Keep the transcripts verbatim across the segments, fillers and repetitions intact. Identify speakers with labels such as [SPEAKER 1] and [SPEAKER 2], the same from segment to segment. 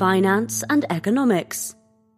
[SPEAKER 1] finance and economics.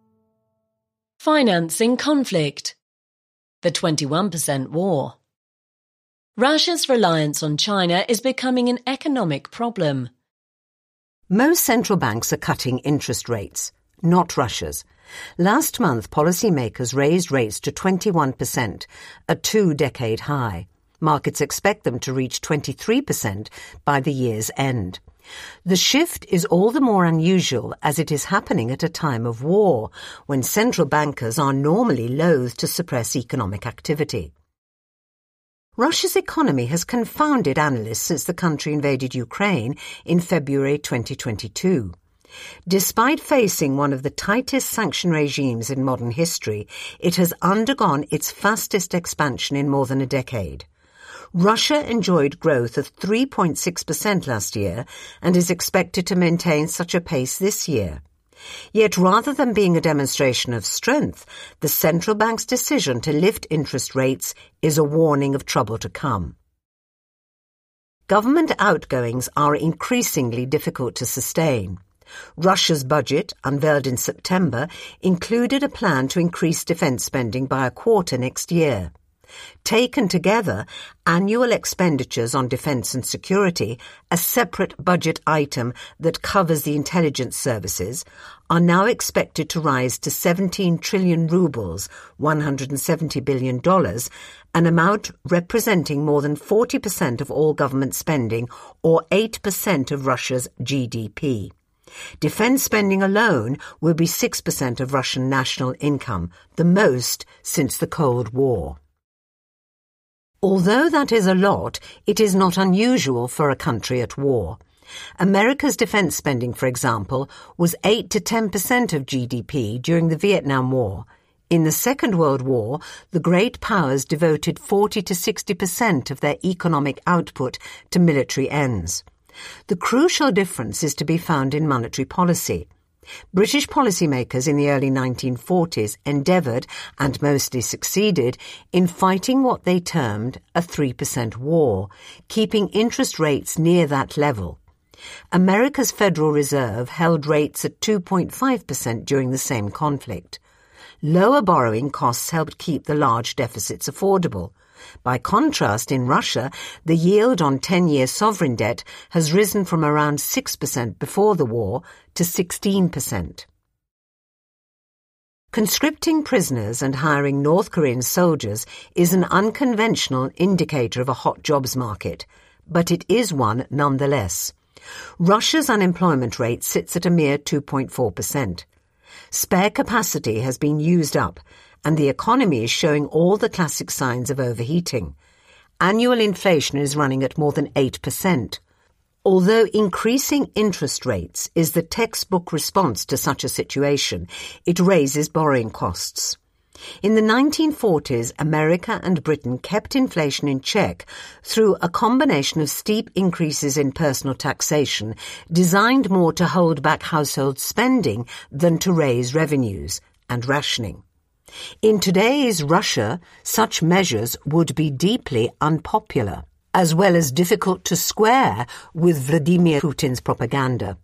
[SPEAKER 2] Financing conflict. The twenty-one percent war. Russia's reliance on China is becoming an economic problem.
[SPEAKER 3] Most central banks are cutting interest rates, not Russia's. Last month, policymakers raised rates to twenty-one percent, a two-decade high. Markets expect them to reach twenty-three percent by the year's end. The shift is all the more unusual as it is happening at a time of war, when central bankers are normally loath to suppress economic activity. Russia's economy has confounded analysts since the country invaded Ukraine in February twenty twenty-two. Despite facing one of the tightest sanction regimes in modern history, it has undergone its fastest expansion in more than a decade. Russia enjoyed growth of three point six percent last year and is expected to maintain such a pace this year. Yet rather than being a demonstration of strength, the central bank's decision to lift interest rates is a warning of trouble to come. Government outgoings are increasingly difficult to sustain. Russia's budget, unveiled in September, included a plan to increase defence spending by a quarter next year. Taken together, annual expenditures on defence and security, a separate budget item that covers the intelligence services, are now expected to rise to seventeen trillion rubles, one hundred seventy billion dollars, an amount representing more than forty percent of all government spending or eight percent of Russia's G D P. Defence spending alone will be six percent of Russian national income, the most since the Cold War. Although that is a lot, it is not unusual for a country at war. America's defence spending, for example, was eight to ten percent of G D P during the Vietnam War. In the Second World War, the great powers devoted forty to sixty percent of their economic output to military ends. The crucial difference is to be found in monetary policy. British policymakers in the early nineteen forties endeavoured, and mostly succeeded, in fighting what they termed a three percent war, keeping interest rates near that level. America's Federal Reserve held rates at two point five percent during the same conflict. Lower borrowing costs helped keep the large deficits affordable. By contrast, in Russia, the yield on ten-year sovereign debt has risen from around six percent before the war to sixteen percent. Conscripting prisoners and hiring North Korean soldiers is an unconventional indicator of a hot jobs market, but it is one nonetheless. Russia's unemployment rate sits at a mere two point four percent. Spare capacity has been used up, and the economy is showing all the classic signs of overheating. Annual inflation is running at more than eight percent. Although increasing interest rates is the textbook response to such a situation, it raises borrowing costs. In the nineteen forties, America and Britain kept inflation in check through a combination of steep increases in personal taxation designed more to hold back household spending than to raise revenues, and rationing. In today's Russia, such measures would be deeply unpopular, as well as difficult to square with Vladimir Putin's propaganda.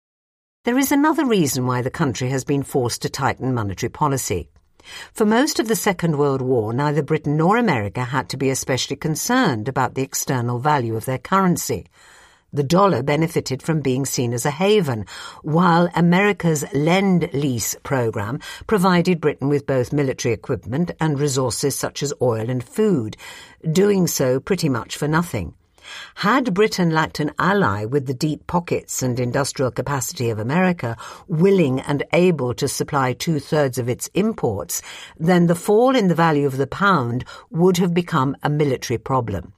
[SPEAKER 3] There is another reason why the country has been forced to tighten monetary policy. For most of the Second World War, neither Britain nor America had to be especially concerned about the external value of their currency. The dollar benefited from being seen as a haven, while America's Lend-Lease program provided Britain with both military equipment and resources such as oil and food, doing so pretty much for nothing. Had Britain lacked an ally with the deep pockets and industrial capacity of America, willing and able to supply two-thirds of its imports, then the fall in the value of the pound would have become a military problem.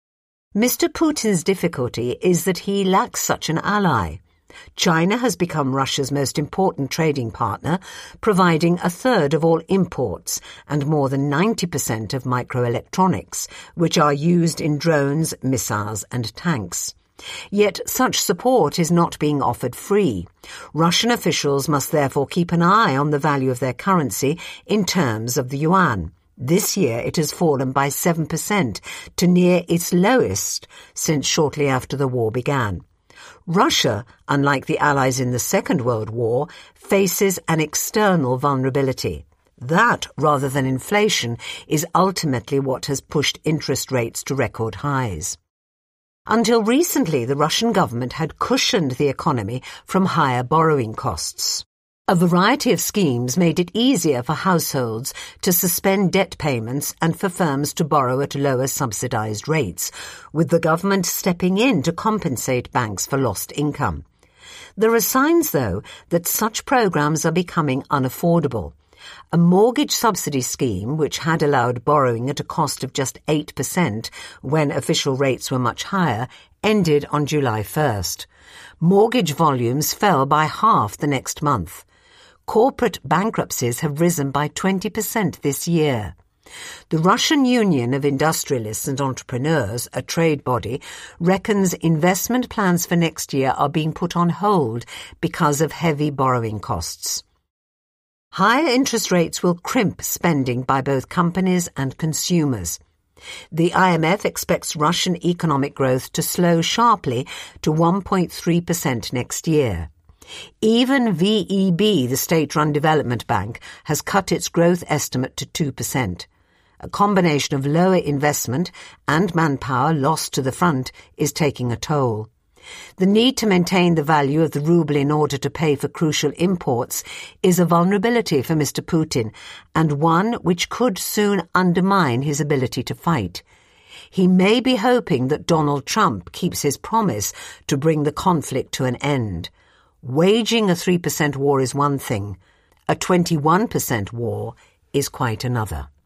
[SPEAKER 3] Mister Putin's difficulty is that he lacks such an ally. China has become Russia's most important trading partner, providing a third of all imports and more than ninety percent of microelectronics, which are used in drones, missiles and tanks. Yet such support is not being offered free. Russian officials must therefore keep an eye on the value of their currency in terms of the yuan. This year it has fallen by seven percent to near its lowest since shortly after the war began. Russia, unlike the Allies in the Second World War, faces an external vulnerability. That, rather than inflation, is ultimately what has pushed interest rates to record highs. Until recently, the Russian government had cushioned the economy from higher borrowing costs. A variety of schemes made it easier for households to suspend debt payments and for firms to borrow at lower subsidized rates, with the government stepping in to compensate banks for lost income. There are signs, though, that such programs are becoming unaffordable. A mortgage subsidy scheme, which had allowed borrowing at a cost of just eight percent when official rates were much higher, ended on July first. Mortgage volumes fell by half the next month. Corporate bankruptcies have risen by twenty percent this year. The Russian Union of Industrialists and Entrepreneurs, a trade body, reckons investment plans for next year are being put on hold because of heavy borrowing costs. Higher interest rates will crimp spending by both companies and consumers. The I M F expects Russian economic growth to slow sharply to one point three percent next year. Even V E B, the state-run development bank, has cut its growth estimate to two percent. A combination of lower investment and manpower lost to the front is taking a toll. The need to maintain the value of the ruble in order to pay for crucial imports is a vulnerability for Mister Putin, and one which could soon undermine his ability to fight. He may be hoping that Donald Trump keeps his promise to bring the conflict to an end. Waging a three percent war is one thing. A twenty-one percent war is quite another.